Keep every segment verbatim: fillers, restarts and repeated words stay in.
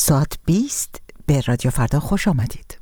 ساعت بیست به رادیو فردا خوش آمدید.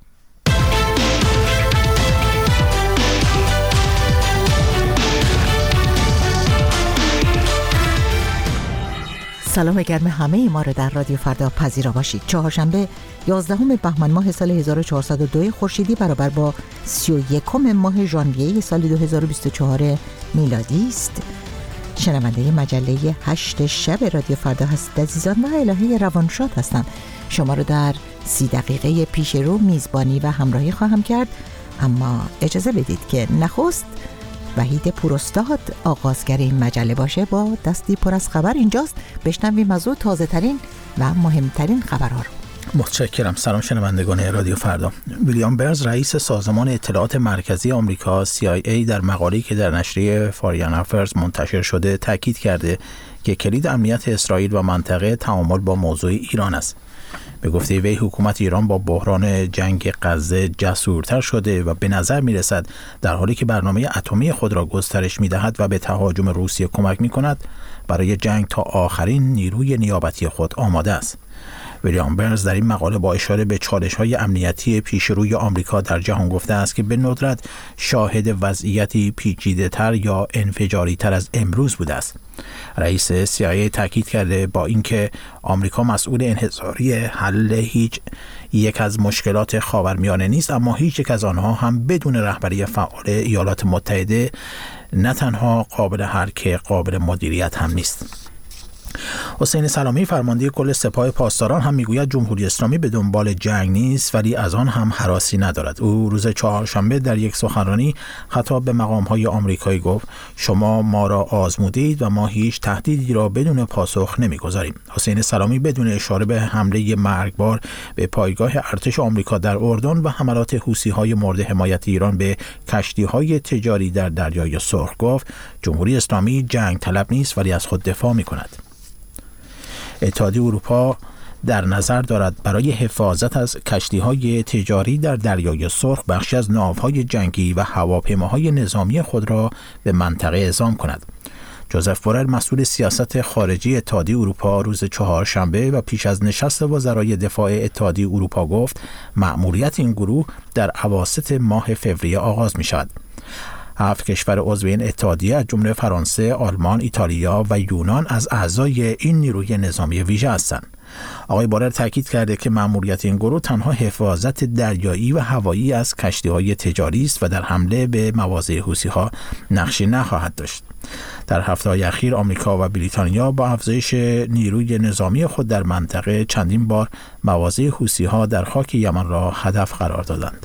سلام گرم همه ما رو در رادیو فردا پذیرا باشید. چهارشنبه یازدهم بهمن ماه سال هزار و چهارصد و دو خورشیدی برابر با سی و یکم ماه ژانویه سال دو هزار و بیست و چهار میلادی است. شنونده مجله هشت شب رادیو فردا هستید عزیزان و الهه روانشاد هستم. شما رو در سی دقیقه پیش رو میزبانی و همراهی خواهم کرد، اما اجازه بدید که نخست وحید پوراستاد آغازگر این مجله باشه. با دستی پر از خبر اینجاست، بشنویم از او تازه ترین و مهمترین خبرها رو. متشکرم. سلام شنوندگان رادیو فردا. ویلیام برنز رئیس سازمان اطلاعات مرکزی آمریکا سی آی ای در مقاله‌ای که در نشریه فارین افرز منتشر شده تاکید کرده که کلید امنیت اسرائیل و منطقه تعامل با موضوع ایران است. به گفته وی حکومت ایران با بحران جنگ غزه جسورتر شده و به نظر می رسد در حالی که برنامه اتمی خود را گسترش می دهد و به تهاجم روسیه کمک می کند برای جنگ تا آخرین نیروی نیابتی خود آماده است. ویلیام برنز در این مقاله با اشاره به چالش‌های امنیتی پیشروی آمریکا در جهان گفته است که به ندرت شاهد وضعیتی پیچیده‌تر یا انفجاری‌تر از امروز بوده است. رئیس سی آی ای تاکید کرده با اینکه آمریکا مسئول انحصاری حل هیچ یک از مشکلات خاورمیانه نیست، اما هیچ یک از آنها هم بدون رهبری فعال ایالات متحده نه تنها قابل حل که قابل مدیریت هم نیست. حسین سلامی فرمانده کل سپاه پاسداران هم میگوید جمهوری اسلامی به دنبال جنگ نیست ولی از آن هم هراسی ندارد. او روز چهارشنبه در یک سخنرانی خطاب به مقام‌های آمریکایی گفت شما ما را آزمودید و ما هیچ تهدیدی را بدون پاسخ نمیگذاریم. حسین سلامی بدون اشاره به حمله مرگبار به پایگاه ارتش آمریکا در اردن و حملات حوثی‌های مورد حمایت ایران به کشتی‌های تجاری در دریای سرخ گفت جمهوری اسلامی جنگ طلب نیست ولی از خود دفاع می‌کند. اتحادیه اروپا در نظر دارد برای حفاظت از کشتی‌های تجاری در دریای سرخ بخشی از ناوهای جنگی و هواپیماهای نظامی خود را به منطقه اعزام کند. جوزف بورل مسئول سیاست خارجی اتحادیه اروپا روز چهارشنبه و پیش از نشست وزرای دفاع اتحادیه اروپا گفت مأموریت این گروه در اواسط ماه فوریه آغاز می شود. هفت کشور عضو این اتحادیه از جمله فرانسه، آلمان، ایتالیا و یونان از اعضای این نیروی نظامی ویژه هستند. آقای بورل تاکید کرده که مأموریت این گروه تنها حفاظت دریایی و هوایی از کشتی‌های تجاری است و در حمله به مواضع حوثی‌ها نقشی نخواهد داشت. در هفته‌های اخیر آمریکا و بریتانیا با افزایش نیروی نظامی خود در منطقه چندین بار مواضع حوثی‌ها در خاک یمن را هدف قرار دادند.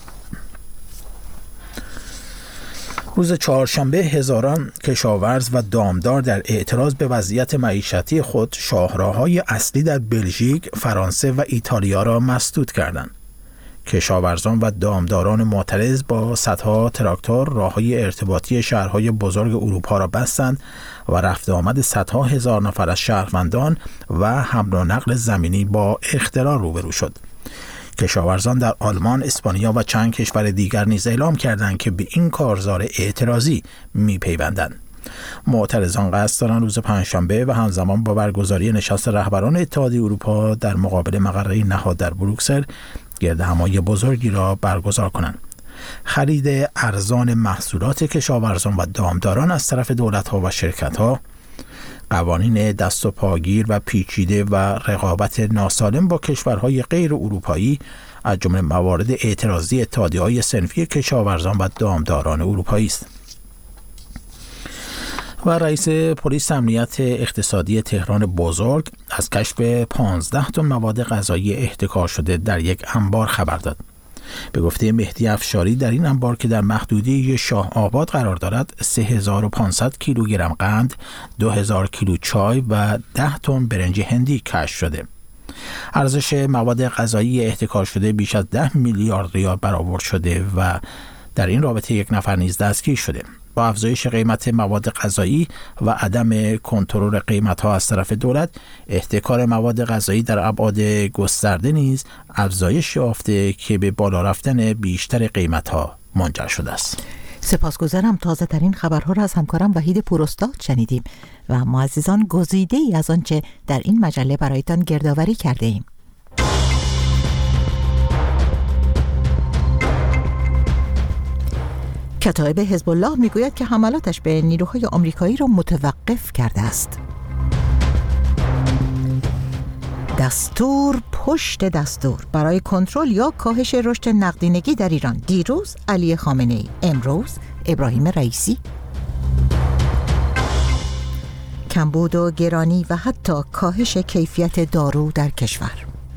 روز چهارشنبه هزاران کشاورز و دامدار در اعتراض به وضعیت معیشتی خود شاهراه‌های اصلی در بلژیک، فرانسه و ایتالیا را مسدود کردند. کشاورزان و دامداران معترض با صدها تراکتور راه‌های ارتباطی شهرهای بزرگ اروپا را بستند و رفت آمد صدها هزار نفر از شهروندان و حمل و نقل زمینی با اختلال روبرو شد. کشاورزان در آلمان، اسپانیا و چند کشور دیگر نیز اعلام کردند که به این کارزار اعتراضی می‌پیوندند. معترضان قصد دارند روز پنجشنبه و همزمان با برگزاری نشست رهبران اتحادیه اروپا در مقابل مقره نهاد در بروکسل گردهمایی بزرگی را برگزار کنند. خرید ارزان محصولات کشاورزان و دامداران از طرف دولت‌ها و شرکت‌ها، قوانین دست و پاگیر و پیچیده و رقابت ناسالم با کشورهای غیر اروپایی از جمله موارد اعتراضی اتحادیه‌های صنفی کشاورزان و دامداران اروپایی است. و رئیس پلیس امنیت اقتصادی تهران بزرگ از کشف پانزده تن مواد غذایی احتکار شده در یک انبار خبر داد. به گفته مهدی افشاری در این انبار که در محدوده شاه آباد قرار دارد سه هزار و پانصد کیلوگرم قند، دو هزار کیلو چای و ده تن برنج هندی کشف شده. ارزش مواد غذایی احتکار شده بیش از ده میلیارد ریال برآورد شده و در این رابطه یک نفر نیز دستگیر شده. با افزایش قیمت مواد غذایی و عدم کنترل قیمت‌ها از طرف دولت، احتکار مواد غذایی در ابعاد گسترده نیز افزایش یافته که به بالا رفتن بیشتر قیمت‌ها منجر شده است. سپاسگزارم. تازه ترین خبرها را از همکارم وحید پوراستاد شنیدیم و ما عزیزان گزیده ای از آنچه در این مجله برایتان گردآوری کرده ایم. کتایب حزب الله میگوید که حملاتش به نیروهای آمریکایی را متوقف کرده است. دستور پشت دستور برای کنترل یا کاهش رشد نقدینگی در ایران. دیروز علی خامنه‌ای، امروز ابراهیم رئیسی. کمبود و گرانی و حتی کاهش کیفیت دارو در کشور.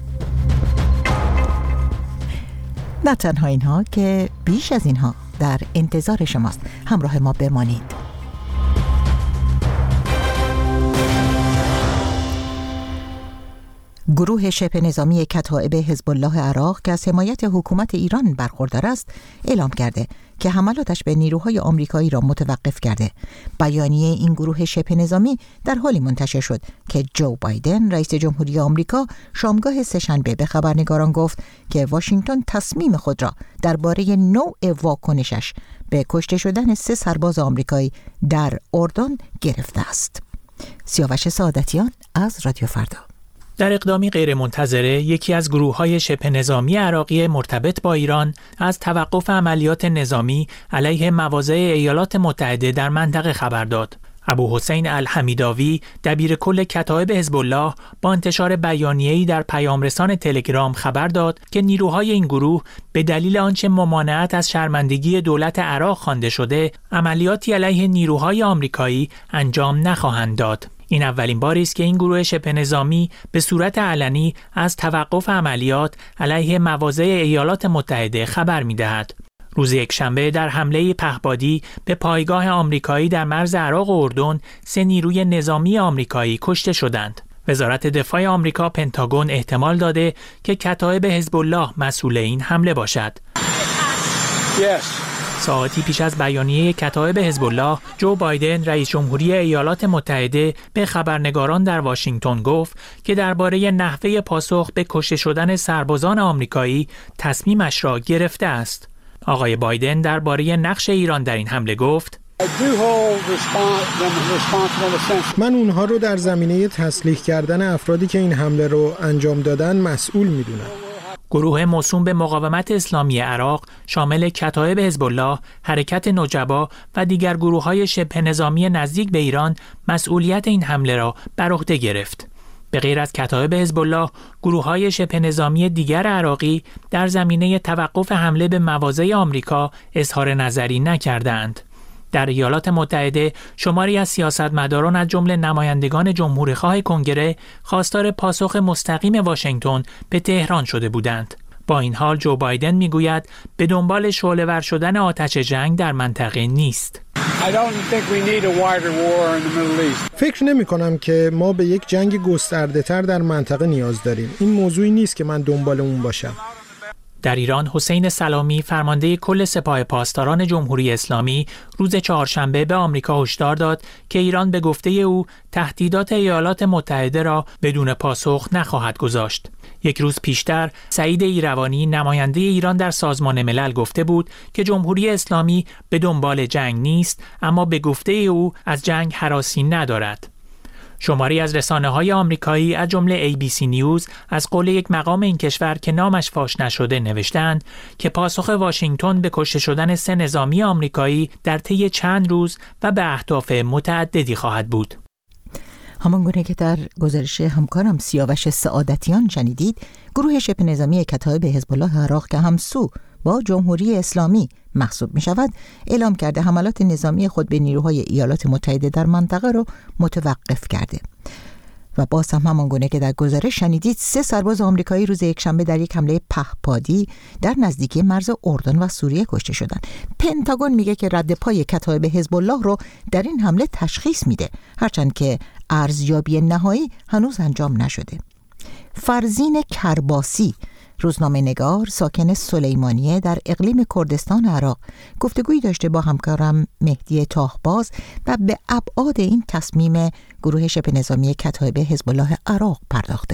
نه تنها اینها که بیش از اینها در انتظار شماست. همراه ما بمانید. گروه شبه نظامی کتایب حزب الله عراق که از حمایت حکومت ایران برخوردار است، اعلام کرده که حملاتش به نیروهای آمریکایی را متوقف کرده. بیانیه این گروه شبه نظامی در حالی منتشر شد که جو بایدن رئیس جمهوری آمریکا شامگاه سه‌شنبه به خبرنگاران گفت که واشنگتن تصمیم خود را درباره نوع واکنشش به کشته شدن سه سرباز آمریکایی در اردن گرفته است. سیاوش سعادتیان از رادیو فردا. در اقدامی غیرمنتظره، یکی از گروه‌های شبه نظامی عراقی مرتبط با ایران از توقف عملیات نظامی علیه مواضع ایالات متحده در منطقه خبر داد. ابوحسین الحمیداوی، دبیر کل کتایب حزب الله، با انتشار بیانیه‌ای در پیامرسان تلگرام خبر داد که نیروهای این گروه به دلیل آنچه ممانعت از شرمندگی دولت عراق خوانده شده، عملیاتی علیه نیروهای آمریکایی انجام نخواهند داد. این اولین باری است که این گروه شبه نظامی به صورت علنی از توقف عملیات علیه مواضع ایالات متحده خبر می‌دهد. روز یکشنبه در حمله پهپادی به پایگاه آمریکایی در مرز عراق و اردن، سه نیروی نظامی آمریکایی کشته شدند. وزارت دفاع آمریکا پنتاگون احتمال داده که کتایب حزب الله مسئول این حمله باشد. yes. ساعتی پیش از بیانیه کتایب حزب الله، جو بایدن رئیس جمهوری ایالات متحده به خبرنگاران در واشنگتن گفت که درباره نحوه پاسخ به کشته شدن سربازان آمریکایی تصمیمش را گرفته است. آقای بایدن درباره نقش ایران در این حمله گفت: من اونها رو در زمینه تسلیح کردن افرادی که این حمله رو انجام دادن مسئول میدونم. گروه موسوم به مقاومت اسلامی عراق شامل کتایب حزب الله، حرکت نجبا و دیگر گروه‌های شبه نظامی نزدیک به ایران مسئولیت این حمله را بر عهده گرفت. به غیر از کتایب حزب الله، گروه‌های شبه نظامی دیگر عراقی در زمینه توقف حمله به مواضع آمریکا اظهار نظری نکردند. در ایالات متحده شماری از سیاستمداران از جمله نمایندگان جمهوری‌خواه کنگره خواستار پاسخ مستقیم واشنگتن به تهران شده بودند. با این حال جو بایدن میگوید به دنبال شعله‌ور شدن آتش جنگ در منطقه نیست. فکر نمی کنم که ما به یک جنگ گسترده تر در منطقه نیاز داریم. این موضوعی نیست که من دنبال اون باشم. در ایران، حسین سلامی، فرمانده کل سپاه پاسداران جمهوری اسلامی، روز چهارشنبه به آمریکا هشدار داد که ایران به گفته او تهدیدات ایالات متحده را بدون پاسخ نخواهد گذاشت. یک روز پیشتر، سعید ایروانی، نماینده ایران در سازمان ملل، گفته بود که جمهوری اسلامی به دنبال جنگ نیست، اما به گفته او از جنگ هراسی ندارد. شماری از رسانه‌های آمریکایی از جمله ای بی سی نیوز از قول یک مقام این کشور که نامش فاش نشده نوشتند که پاسخ واشنگتن به کشته شدن سه نظامی آمریکایی در طی چند روز و به اهداف متعددی خواهد بود. همان گونه که در گزارش همکارم سیاوش سعادتیان شنیدید، گروه شبه نظامی کتایب حزب الله عراق که همسو با جمهوری اسلامی محسوب می شود، اعلام کرده حملات نظامی خود به نیروهای ایالات متحده در منطقه را متوقف کرده. و باز هم همان گونه که در گزارش شنیدید، سه سرباز آمریکایی روز یکشنبه در یک حمله پهپادی در نزدیکی مرز اردن و سوریه کشته شدند. پنتاگون میگه که رد پای کتایب حزب الله رو در این حمله تشخیص میده، هرچند که ارزیابی نهایی هنوز انجام نشده. فرزین کرباسی، روزنامه نگار ساکن سلیمانیه در اقلیم کردستان عراق، گفتگویی داشته با همکارم مهدی تاهباز و به ابعاد این تصمیم گروه شبه نظامی کتایب حزب الله عراق پرداخته.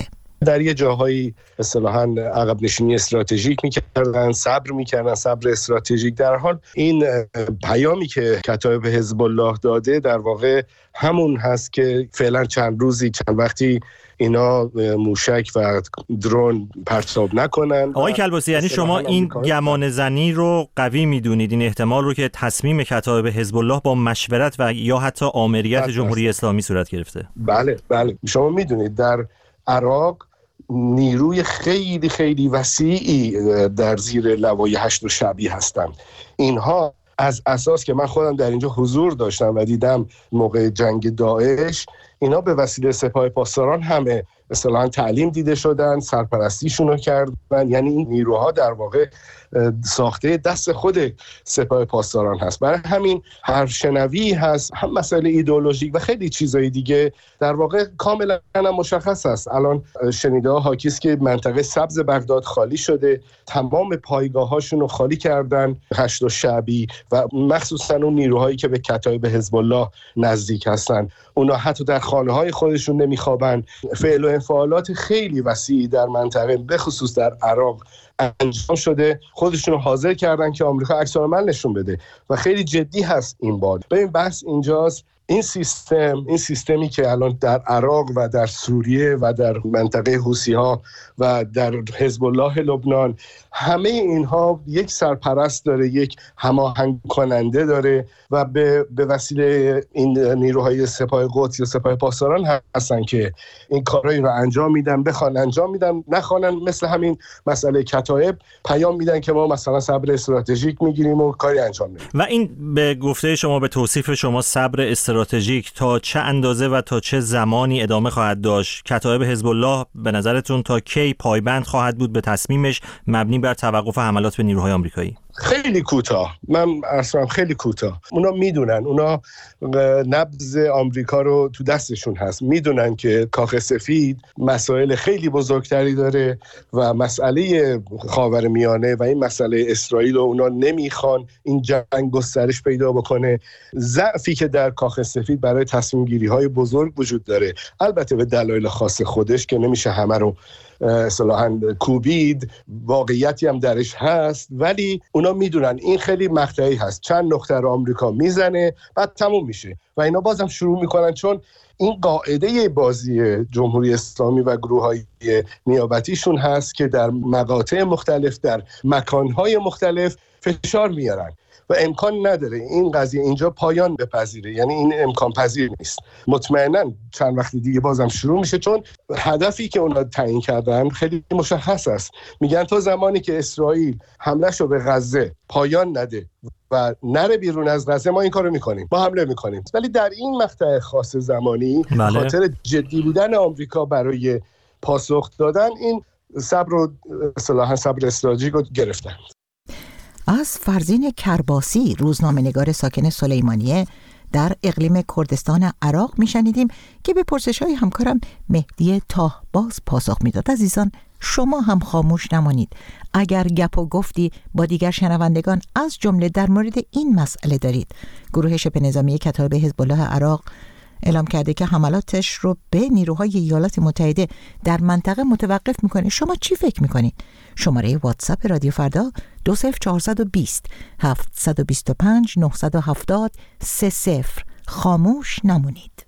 در یه جاهایی اصطلاحاً عقب نشینی استراتژیک میکردن، صبر میکردن، صبر استراتژیک. در حال این پیامی که کتایب حزب الله داده در واقع همون هست که فعلا چند روزی چند وقتی اینا موشک و درون پرتاب نکنن. آقای کلباسی، یعنی شما این گمان زنی رو قوی میدونید، این احتمال رو که تصمیم کتایب حزب الله با مشورت و یا حتی آمریت جمهوری اسلامی صورت گرفته؟ بله بله، شما میدونید در عراق نیروی خیلی خیلی وسیعی در زیر لوای هشت شعبی هستن. اینها از اساس که من خودم در اینجا حضور داشتم و دیدم موقع جنگ داعش، اینا به وسیله سپاه پاسداران همه اصطلاحاً تعلیم دیده شدن، سرپرستیشون رو کردن. یعنی این نیروها در واقع ساخته دست خود سپاه پاسداران هست. برای همین هر شنوی هست، هم مسئله ایدئولوژیک و خیلی چیزای دیگه در واقع کاملا مشخص است. الان شنیده ها حاکی است که منطقه سبز بغداد خالی شده، تمام پایگاه‌هاشون رو خالی کردن هشت شعبی و مخصوصا اون نیروهایی که به کتایب حزب الله نزدیک هستن، اونا حتی در خانه‌های خودشون نمیخوابن. فعل و انفعالات خیلی وسیعی در منطقه به خصوص در عراق انجام شده، خودشون رو حاضر کردن که آمریکا عکس‌العمل نشون بده و خیلی جدی هست این بار. ببین بحث اینجاست، این سیستم این سیستمی که الان در عراق و در سوریه و در منطقه حوثی‌ها و در حزب الله لبنان، همه اینها یک سرپرست داره، یک هماهنگ کننده داره و به به وسیله این نیروهای سپاه قدس یا سپاه پاسداران هستن که این کارایی رو انجام میدن، بخوان انجام میدن، نخوانن مثل همین مسئله کتایب پیام میدن که ما مثلا صبر استراتژیک میگیریم و کاری انجام نمیدیم. و این به گفته شما، به توصیف شما، صبر استراتژیک تا چه اندازه و تا چه زمانی ادامه خواهد داشت؟ کتایب حزب الله به نظرتون تا کی پایبند خواهد بود به تصمیمش مبنی بر توقف حملات به نیروهای آمریکایی؟ خیلی کوتاه، من اصلا خیلی کوتاه. اونا میدونن، اونا نبض آمریکا رو تو دستشون هست، میدونن که کاخ سفید مسائل خیلی بزرگتری داره و مسئله خاورمیانه و این مسئله اسرائیل رو اونا نمیخوان این جنگ گسترش پیدا بکنه. ضعفی که در کاخ سفید برای تصمیم گیری های بزرگ وجود داره، البته به دلایل خاص خودش که نمیشه همه رو اصطلاحاً کوبید، واقعیتی هم درش هست، ولی اونا میدونن این خیلی مقطعی هست، چند نقطه رو آمریکا میزنه بعد تموم میشه و اینا بازم شروع میکنن، چون این قاعده بازی جمهوری اسلامی و گروه‌های نیابتیشون هست که در مقاطع مختلف در مکانهای مختلف فشار میارن و امکان نداره این قضیه اینجا پایان بپذیره. یعنی این امکان پذیر نیست. مطمئنا چند وقتی دیگه بازم شروع میشه، چون هدفی که اونا تعیین کردن خیلی مشخص است. میگن تا زمانی که اسرائیل حملهشو به غزه پایان نده و نره بیرون از غزه، ما این کارو میکنیم، ما حمله میکنیم. ولی در این مقطع خاص زمانی بله. خاطر جدی بودن آمریکا برای پاسخ دادن این صبر و اصطلاحاً صبر استراتژیک رو گرفتن. از فرزین کرباسی، روزنامه‌نگار ساکن سلیمانیه در اقلیم کردستان عراق میشنیدیم که به پرسش‌های همکارم مهدی تاهباز پاسخ میداد. عزیزان شما هم خاموش نمانید. اگر گپ و گفتی با دیگر شنوندگان از جمله در مورد این مسئله دارید. گروه شبه نظامی کتایب حزب الله عراق اعلام کرده که حملاتش رو به نیروهای ایالات متحده در منطقه متوقف میکنه. شما چی فکر میکنید؟ شماره واتساپ رادیو فردا دو صفر چهارصد و بیست هفتصد و بیست و پنج نهصد و هفتاد سه صفر. خاموش نمونید.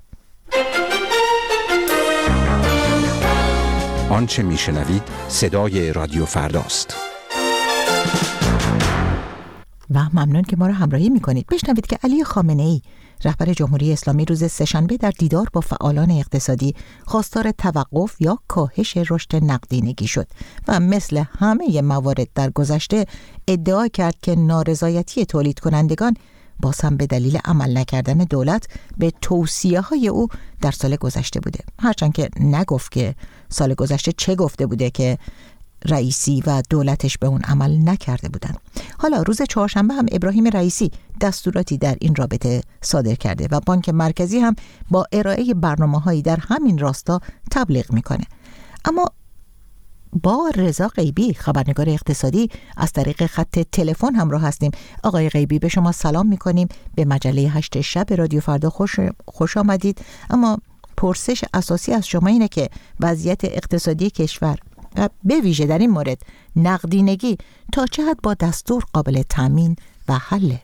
آنچه میشنوید صدای رادیو فرداست و ممنون که ما را همراهی میکنید. بشنوید که علی خامنه‌ای رهبر جمهوری اسلامی روز سه‌شنبه در دیدار با فعالان اقتصادی خواستار توقف یا کاهش رشد نقدینگی شد و مثل همه موارد در گذشته ادعا کرد که نارضایتی تولید کنندگان باز هم به دلیل عمل نکردن دولت به توصیه‌های او در سال گذشته بوده. هرچند که نگفت که سال گذشته چه گفته بوده که رئیسی و دولتش به اون عمل نکرده بودند. حالا روز چهارشنبه هم ابراهیم رئیسی دستوراتی در این رابطه صادر کرده و بانک مرکزی هم با ارائه برنامه‌هایی در همین راستا تبلیغ میکنه. اما با رضا غیبی خبرنگار اقتصادی از طریق خط تلفن همراه هستیم. آقای غیبی به شما سلام میکنیم، به مجله هشت شب رادیو فردا خوش خوش آمدید. اما پرسش اساسی از شما اینه که وضعیت اقتصادی کشور به ویژه در این مورد نقدینگی تا چه حد با دستور قابل تامین و حله؟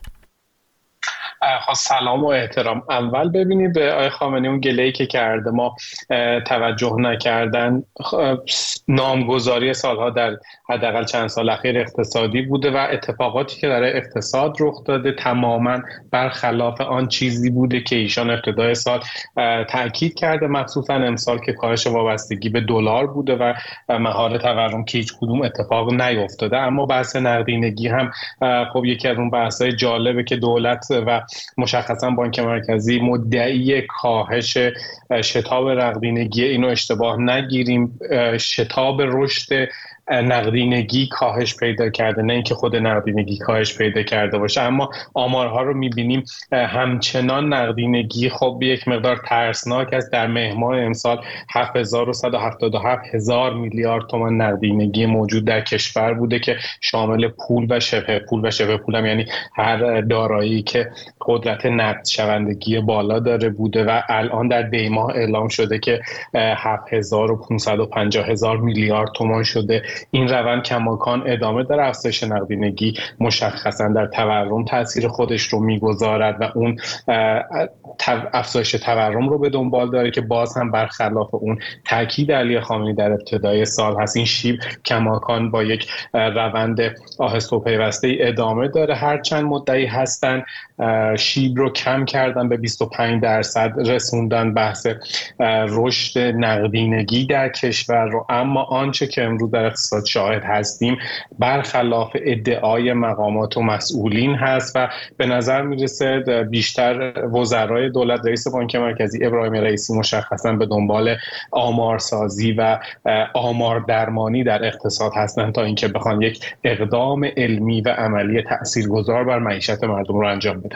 خب سلام و احترام. اول ببینید آقای خامنه‌ای اون گله‌ای که کرده ما توجه نکردن نامگذاری سالها در حداقل چند سال اخیر اقتصادی بوده و اتفاقاتی که در اقتصاد رخ داده تماماً برخلاف آن چیزی بوده که ایشان ابتدای سال تاکید کرده، مخصوصاً امسال که کاهش وابستگی به دلار بوده و مهار تورم که هیچ کدوم اتفاق نیفتاده. اما بحث نقدینگی هم خب یکی از اون بحث‌های جالبه که دولت و مشخصا بانک مرکزی مدعی کاهش شتاب نقدینگی، اینو اشتباه نگیریم، شتاب رشد نقدینگی کاهش پیدا کرده، نه اینکه خود نقدینگی کاهش پیدا کرده باشه. اما آمارها رو میبینیم همچنان نقدینگی خب یک مقدار ترسناک است. در مهر ماه امسال هفت هزار و صد و هفتاد و هفت هزار میلیارد تومان نقدینگی موجود در کشور بوده که شامل پول و شبه پول و شبه پول هم یعنی هر دارایی که قدرت نقد شوندگی بالا داره بوده و الان در دی ماه اعلام شده که هفت هزار و پانصد و پنجاه هزار میلیارد تومان شده. این روند کماکان ادامه داره. افزایش نقدینگی مشخصا در تورم تاثیر خودش رو میگذارد و اون افزایش تورم رو به دنبال داره که باز هم برخلاف اون تاکید علی خامنه‌ای در ابتدای سال هست. این شیب کماکان با یک روند آهسته و پیوسته ادامه داره. هرچند مدعی هستن شیب رو کم کردن به بیست و پنج درصد رسوندن بحث رشد نقدینگی در کشور رو، اما آنچه که امروز در اقتصاد شاهد هستیم برخلاف ادعای مقامات و مسئولین هست و به نظر میرسه بیشتر وزرای دولت، رئیس بانک مرکزی ابراهیم رئیسی مشخصا به دنبال آمارسازی و آمار درمانی در اقتصاد هستند تا اینکه بخوان یک اقدام علمی و عملی تاثیرگذار بر معیشت مردم رو انجام بدن.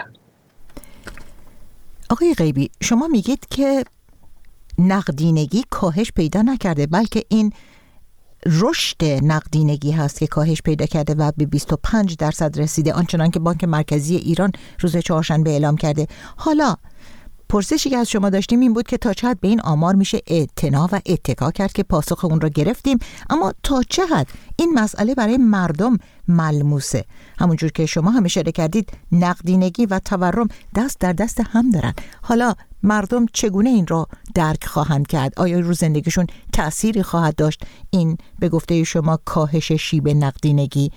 آقای غیبی، شما میگید که نقدینگی کاهش پیدا نکرده بلکه این رشد نقدینگی هست که کاهش پیدا کرده و به بیست و پنج درصد رسیده، آنچنان که بانک مرکزی ایران روز چهارشنبه اعلام کرده. حالا پرسشی که از شما داشتیم این بود که تا چه حد به این آمار میشه اعتنا و اتکا کرد که پاسخ اون رو گرفتیم، اما تا چه حد این مسئله برای مردم ملموسه؟ همونجور که شما هم اشاره کردید نقدینگی و تورم دست در دست هم دارن. حالا مردم چگونه این را درک خواهند کرد؟ آیا رو زندگیشون تأثیری خواهد داشت این به گفته شما کاهش شیب نقدینگی؟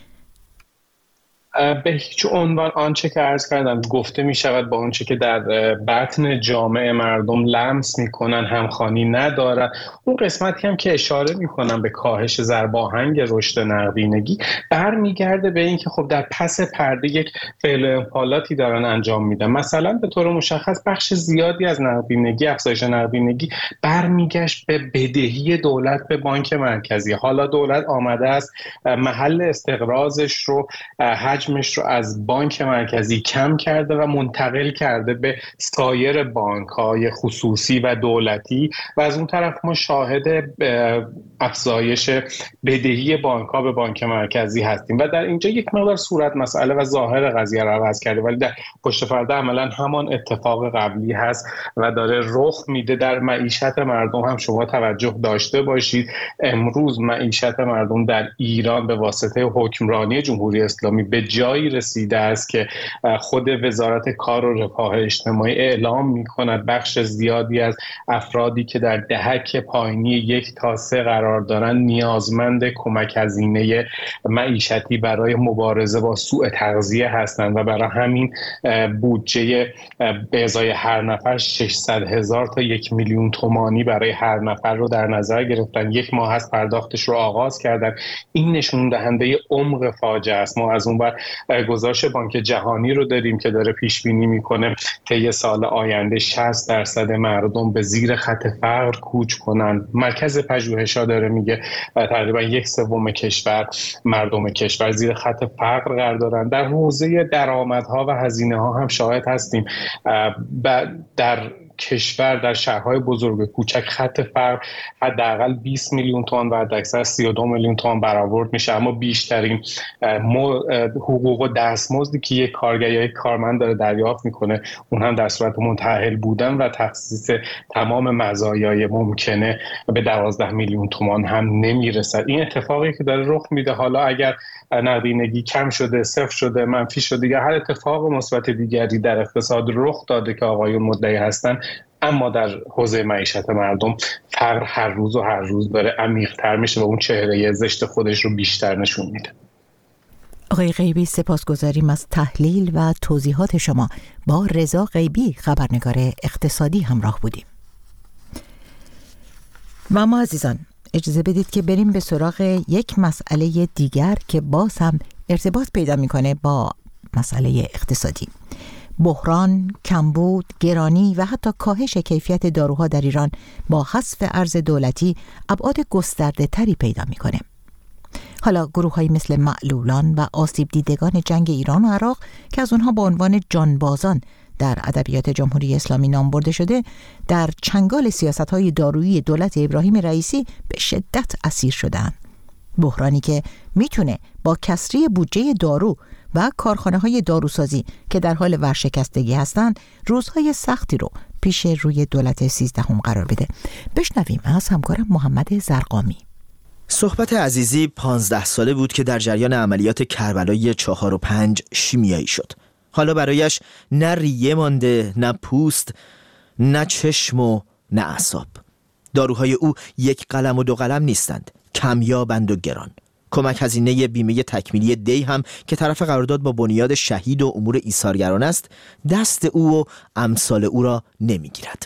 به هیچ عنوان آنچه که عرض کردم گفته می شود با آنچه که در بطن جامعه مردم لمس می کنن همخوانی ندارد. اون قسمتی هم که اشاره می کنم به کاهش ضرباهنگ رشد نقدینگی برمیگرده به این که خب در پس پرده یک فعل و انفعالاتی دارن انجام میدن. مثلا به طور مشخص بخش زیادی از نقدینگی، افزایش نقدینگی برمیگشت به بدهی دولت به بانک مرکزی. حالا دولت آمده است محل استقراضش رو حجمش رو از بانک مرکزی کم کرده و منتقل کرده به سایر بانک‌های خصوصی و دولتی و از اون طرف ما شاهد افزایش بدهی بانک‌ها به بانک مرکزی هستیم و در اینجا یک مقدار صورت مسئله و ظاهر قضیه رو عوض کرده، ولی در پشت پرده عملاً همان اتفاق قبلی هست و داره رخ میده. در معیشت مردم هم شما توجه داشته باشید، امروز معیشت مردم در ایران به واسطه حکمرانی جمهوری اسلامی به جایی رسیده است که خود وزارت کار و رفاه اجتماعی اعلام می‌کند بخش زیادی از افرادی که در دهک پایینی یک تا سه قرار دارند نیازمند کمک هزینه معیشتی برای مبارزه با سوء تغذیه هستند و برای همین بودجه به ازای هر نفر ششصد هزار تا یک میلیون تومانی برای هر نفر رو در نظر گرفتن. یک ماه از پرداختش رو آغاز کردن. این نشون دهنده عمق فاجعه است. ما از اون بر گزارش بانک جهانی رو داریم که داره پیش بینی میکنه طی سال آینده شصت درصد مردم به زیر خط فقر کوچ کنن. مرکز پژوهش‌ها داره میگه تقریبا یک سوم کشور مردم کشور زیر خط فقر قرار دارن. در حوزه درآمدها و هزینه‌ها هم شاهد هستیم. در کشور در شهرهای بزرگ و کوچک خط فقر حداقل بیست میلیون تومان و حداکثر سی و دو میلیون تومان برآورد میشه، اما بیشترین حقوق و دستمزدی که یک کارگر یا یک کارمند داره دریافت میکنه اون هم در صورت متأهل بودن و تخصیص تمام مزایای ممکنه به دوازده میلیون تومان هم نمیرسد. این اتفاقی که داره رخ میده، حالا اگر نقدینگی کم شده، صفر شده، منفی شده یا هر اتفاق مثبت دیگری در اقتصاد رخ داده که آقایون مدعی هستن، اما در حوزه معیشت مردم فقر هر روز و هر روز داره عمیق‌تر میشه و اون چهره زشت خودش رو بیشتر نشون میده. آقای غیبی، سپاسگزاریم از تحلیل و توضیحات شما. با رضا غیبی خبرنگار اقتصادی همراه بودیم. و ما عزیزان اجازه بدید که بریم به سراغ یک مسئله دیگر که باز هم ارتباط پیدا میکنه با مسئله اقتصادی. بحران، کمبود، گرانی و حتی کاهش کیفیت داروها در ایران با حذف ارز دولتی ابعاد گسترده تری پیدا میکنه. حالا گروه‌هایی مثل معلولان و آسیب دیدگان جنگ ایران و عراق که از اونها با عنوان جانبازان در ادبیات جمهوری اسلامی نام برده شده، در چنگال سیاست‌های دارویی دولت ابراهیم رئیسی به شدت اسیر شدن. بحرانی که میتونه با کسری بودجه دارو و کارخانه‌های داروسازی که در حال ورشکستگی هستند، روزهای سختی رو پیش روی دولت سیزدهم قرار بده. بشنویم از همکارم محمد زرقامی. صحبت عزیزی پانزده ساله بود که در جریان عملیات کربلای چهار و پنج شیمیایی شد. حالا برایش نه ریه مانده، نه پوست، نه چشم و نه اعصاب. داروهای او یک قلم و دو قلم نیستند، کمیابند و گران. کمک هزینه بیمه تکمیلی دی هم که طرف قرارداد با بنیاد شهید و امور ایثارگران است، دست او و امثال او را نمیگیرد.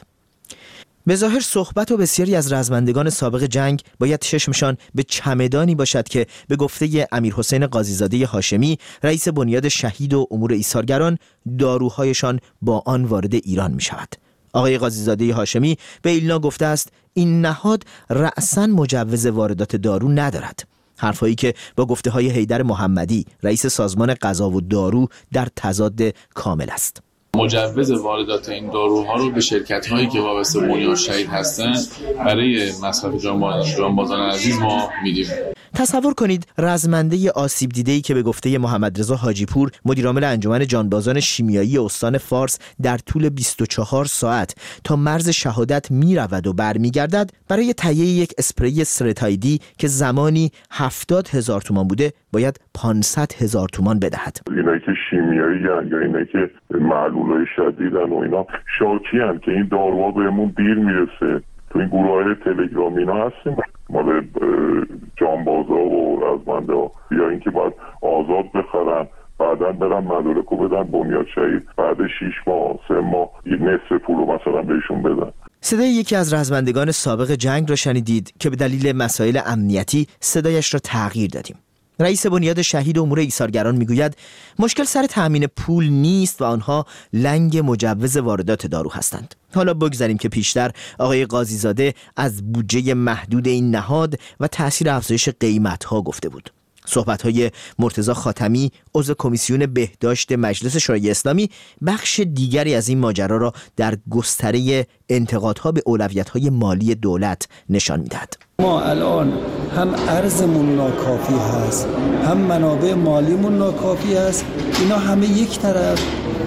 به ظاهر صحبت و بسیاری از رزمندگان سابق جنگ باید چشمشان به چمدانی باشد که به گفته امیرحسین قاضیزاده هاشمی، رئیس بنیاد شهید و امور ایثارگران، داروهایشان با آن وارد ایران می شود. آقای قاضیزاده هاشمی به ایلنا گفته است این نهاد رأساً مجوز واردات دارو ندارد. حرفایی که با گفته های حیدر محمدی، رئیس سازمان غذا و دارو، در تضاد کامل است. مجوز واردات این داروها رو به شرکت‌هایی که وابسته به بنیاد شهید هستند برای مصرف جانبازان عزیز ما میدیم. تصور کنید رزمنده آسیب دیده‌ای که به گفته محمد رضا حاجی پور، مدیرعامل انجمن جانبازان شیمیایی استان فارس، در طول بیست و چهار ساعت تا مرز شهادت میرود و برمیگردد برای تهیه یک اسپری استرتایدی که زمانی هفتاد هزار تومان بوده باید پانصد هزار تومان بدهد. اینایی که شیمیایی هن یا اینایی که معلولای شدیدن و اینا شاکی هن که این داروها بهمون دیر میرسه. تو این گروه های تلگرام اینا هستیم مال جانبازا و رزمنده ها، یا اینکه باید آزاد بخرن بعداً برن مدارکو بدن بنیاد شهید، بعد شیش ماه سه ماه نصف پولو مثلا بهشون بدن. صدای یکی از رزمندگان سابق جنگ را شنیدید که به دلیل مسائل امنیتی صدایش را تغییر دادیم. رئیس بنیاد شهید امور ایثارگران میگوید مشکل سر تأمین پول نیست و آنها لنگ مجوز واردات دارو هستند. حالا بگذاریم که پیشتر آقای قاضیزاده از بودجه محدود این نهاد و تأثیر افزایش قیمت‌ها گفته بود. صحبت‌های مرتضی خاتمی، عضو کمیسیون بهداشت مجلس شورای اسلامی، بخش دیگری از این ماجرا را در گستره انتقادها به اولویت‌های مالی دولت نشان می‌دهد. ما الان هم ارزمون ناکافی هست، هم منابع مالیمون ناکافی هست، اینا همه یک طرف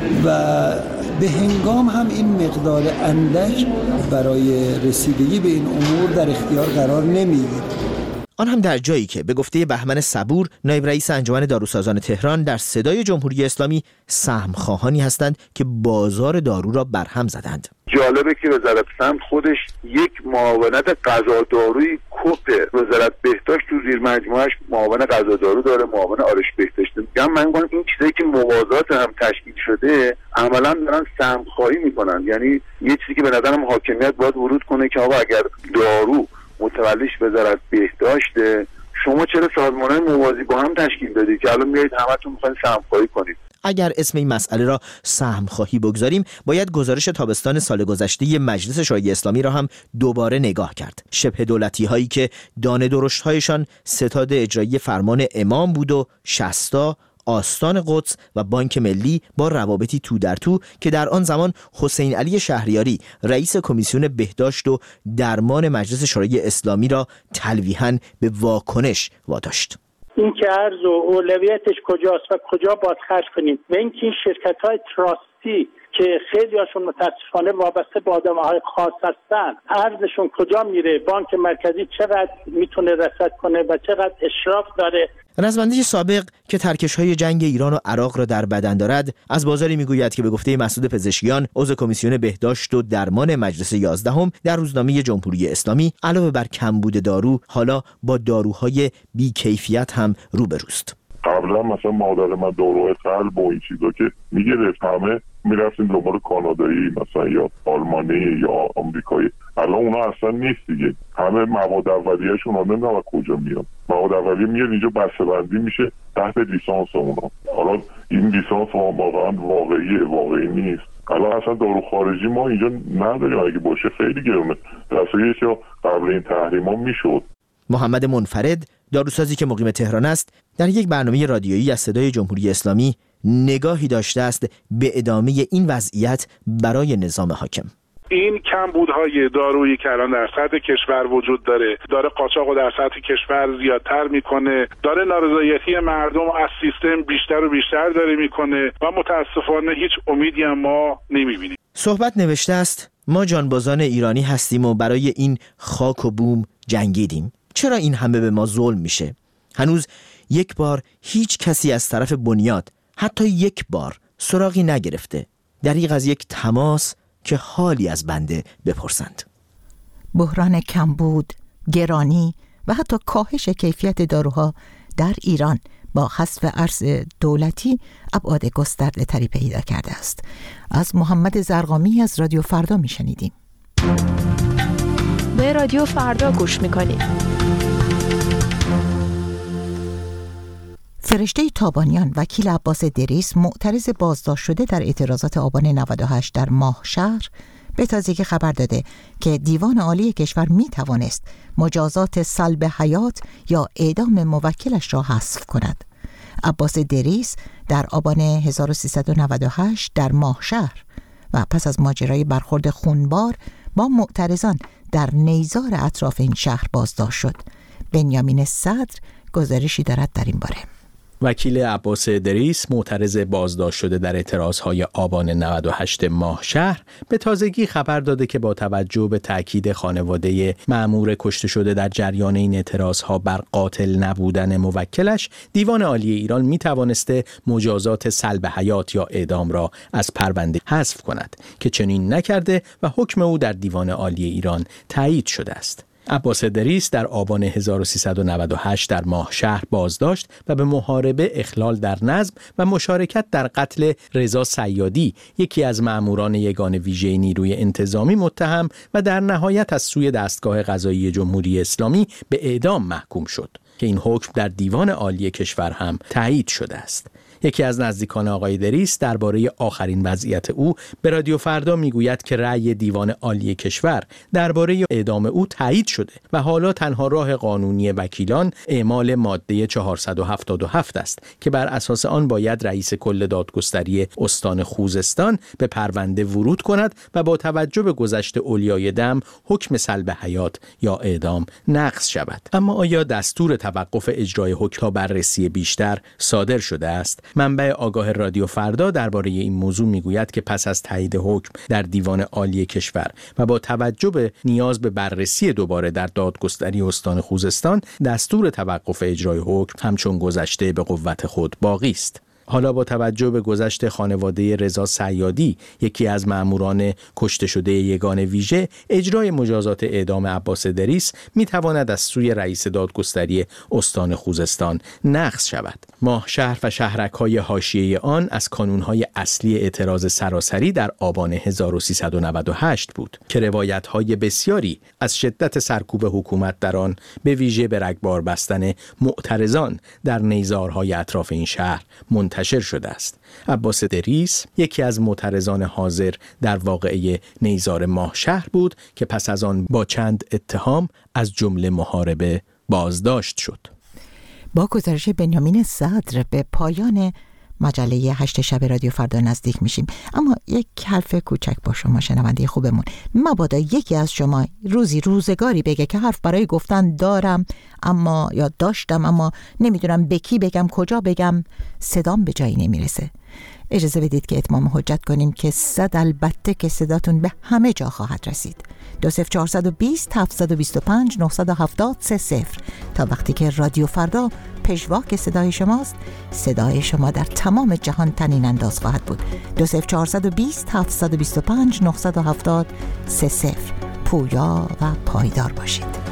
و به هنگام هم این مقدار اندک برای رسیدگی به این امور در اختیار قرار نمیگیره. آن هم در جایی که به گفته بهمن صبور، نایب رئیس انجمن داروسازان تهران، در صدای جمهوری اسلامی سهم خواهانی هستند که بازار دارو را برهم زدند. جالبه که وزارت سمت خودش یک معاونت غذا دارویی کوپه. وزارت بهداشت تو زیر مجموعهش معاون غذا دارو داره، معاون آرش بهداشت. میگم من میگم این چیزایی که موازات هم تشکیل شده عملا دارن سهم خواهی میکنن. یعنی یه چیزی که به نظرم حاکمیت باید ورود کنه که آقا اگر دارو متولیش وزارت بهداشته، شما چرا سازمان‌های موازی با هم تشکیل دادید که الان میایید همتون میخواین سهم‌خواهی کنید؟ اگر اسم این مسئله را سهم‌خواهی بگذاریم، باید گزارش تابستان سال گذشته مجلس شورای اسلامی را هم دوباره نگاه کرد. شبه دولتی هایی که دانه درشت هایشان ستاد اجرایی فرمان امام بود و شصتا، آستان قدس و بانک ملی با روابطی تو در تو که در آن زمان حسین علی شهریاری رئیس کمیسیون بهداشت و درمان مجلس شورای اسلامی را تلویحاً به واکنش واداشت. این که ارز و اولویتش کجاست و کجا باید خرج کنیم و اینکه این شرکت‌های تراستی که خیلی هاشون متاسفانه وابسته به آدم‌های خاص هستن، ارزشون کجا میره، بانک مرکزی چقدر میتونه رصد کنه و چقدر اشراف داره. رزمنده سابق که ترکش‌های جنگ ایران و عراق را در بدن دارد، از بازاری میگوید که به گفته مسعود پزشکیان عضو کمیسیون بهداشت و درمان مجلس یازدهم در روزنامه جمهوری اسلامی، علاوه بر کمبود دارو حالا با داروهای بی‌کیفیت هم روبروست. قبلا مثلا مادر من داروهای قلب و این چیزا که میگرفت همه میرفتیم دنبال کانادایی مثلا یا آلمانی یا آمریکایی. الان اونا اصلا نیست دیگه. همه مواد اولیه‌شون اون نمیدونم کجا میاد. مواد اولیه میاد اینجا بسته‌بندی میشه تحت لیسانس اونا. حالا این لیسانس واقعا واقعیه واقعی نیست. الان اصلا دارو خارجی ما اینجا نداریم، اگه باشه خیلی گرونه. درسته که قبل این تحریما میشد. محمد منفرد، داروسازی که مقیم تهران است، در یک برنامه رادیویی از صدای جمهوری اسلامی نگاهی داشته است به ادامه این وضعیت برای نظام حاکم. این کمبودهای دارویی که الان در سطح کشور وجود داره، داره قاچاق رو در سطح کشور زیادتر میکنه، داره نارضایتی مردم از سیستم بیشتر و بیشتر داره میکنه و متاسفانه هیچ امیدی هم ما نمیبینیم. صحبت نوشته است: ما جانبازان ایرانی هستیم و برای این خاک و بوم جنگیدیم. چرا این همه به ما ظلم میشه؟ هنوز یک بار هیچ کسی از طرف بنیاد حتی یک بار سراغی نگرفته، دریغ از یک تماس که حالی از بنده بپرسند. بحران کمبود، گرانی و حتی کاهش کیفیت داروها در ایران با حذف ارز دولتی ابعاد گسترده تری پیدا کرده است. از محمد زرقامی از رادیو فردا میشنیدیم. به رادیو فردا گوش میکنید. فرشته تابانیان وکیل عباس دریس معترض بازداشت شده در اعتراضات آبان نود و هشت در ماهشهر به تازگی خبر داده که دیوان عالی کشور می توانست مجازات سلب حیات یا اعدام موکلش را حذف کند. عباس دریس در آبان هزار و سیصد و نود و هشت در ماهشهر و پس از ماجرای برخورد خونبار با معترضان در نیزار اطراف این شهر بازداشت شد. بنیامین صدر گزارشی دارد در این باره. وکیل عباس دریس معترض بازداشت شده در اعتراضهای آبان نود و هشت ماهشهر به تازگی خبر داده که با توجه به تأکید خانواده مأمور کشته شده در جریان این اعتراضها بر قاتل نبودن موکلش، دیوان عالی ایران می توانسته مجازات سلب حیات یا اعدام را از پرونده حذف کند که چنین نکرده و حکم او در دیوان عالی ایران تایید شده است. عباس دریس در آبان هزار و سیصد و نود و هشت در ماهشهر بازداشت و به محاربه، اخلال در نظم و مشارکت در قتل رضا صیادی، یکی از مأموران یگان ویژه نیروی انتظامی، متهم و در نهایت از سوی دستگاه قضایی جمهوری اسلامی به اعدام محکوم شد که این حکم در دیوان عالی کشور هم تایید شده است. یکی از نزدیکان آقای دریس درباره آخرین وضعیت او به رادیو فردا میگوید که رأی دیوان عالی کشور درباره اعدام او تایید شده و حالا تنها راه قانونی وکیلان اعمال ماده چهارصد و هفتاد و هفت است که بر اساس آن باید رئیس کل دادگستری استان خوزستان به پرونده ورود کند و با توجه به گذشت اولیای دم حکم سلب حیات یا اعدام نقض شود. اما آیا دستور توقف اجرای حکم تا بررسی بیشتر صادر شده است؟ منبع آگاه رادیو فردا درباره این موضوع میگوید که پس از تایید حکم در دیوان عالی کشور و با توجه به نیاز به بررسی دوباره در دادگستری استان خوزستان، دستور توقف اجرای حکم همچون گذشته به قوت خود باقی است. حالا با توجه به گذشت خانواده رضا صیادی، یکی از مأموران کشته شده یگان ویژه، اجرای مجازات اعدام عباس دریس میتواند از سوی رئیس دادگستری استان خوزستان نقض شود. ماهشهر و شهرک‌های حاشیه آن از کانون‌های اصلی اعتراض سراسری در آبان هزار و سیصد و نود و هشت بود که روایت‌های بسیاری از شدت سرکوب حکومت در آن، به ویژه به رگبار بستن معترضان در نیزارهای اطراف این شهر منتشر شده است. عباس دریس یکی از معترضان حاضر در واقعه نیزار ماهشهر بود که پس از آن با چند اتهام از جمله محاربه بازداشت شد. با گزارش بنیامین صدر به پایان مجله هشت شب رادیو فردا نزدیک میشیم، اما یک حرف کوچک با شما شنونده خوبمون. مبادا یکی از شما روزی روزگاری بگه که حرف برای گفتن دارم اما یا داشتم اما نمیدونم به کی بگم، کجا بگم، صدام به جایی نمیرسه. اجازه بدید که اتمام حجت کنیم که صد البته که صداتون به همه جا خواهد رسید. دو صفر چهارصد و بیست هفتصد و بیست و پنج نهصد و هفتاد سه صفر تا وقتی که رادیو فردا پژواک صدای شماست، صدای شما در تمام جهان طنین انداز خواهد بود. دو صفر چهارصد و بیست هفتصد و بیست و پنج نهصد و هفتاد سه صفر. پویا و پایدار باشید.